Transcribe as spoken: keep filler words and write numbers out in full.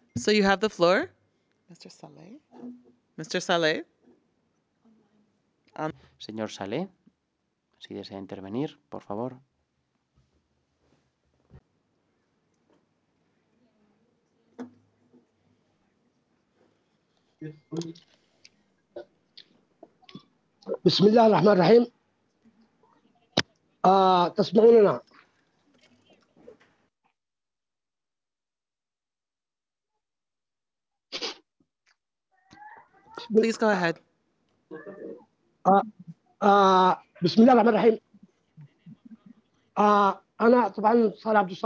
So you have the floor, mister Saleh. mister Saleh. Um, Señor Saleh, si desea intervenir, por favor. بسم الله الرحمن الرحيم. آه تسمعوننا؟ Please go ahead. آه آه بسم الله الرحمن الرحيم. آه أنا طبعا صالح عبد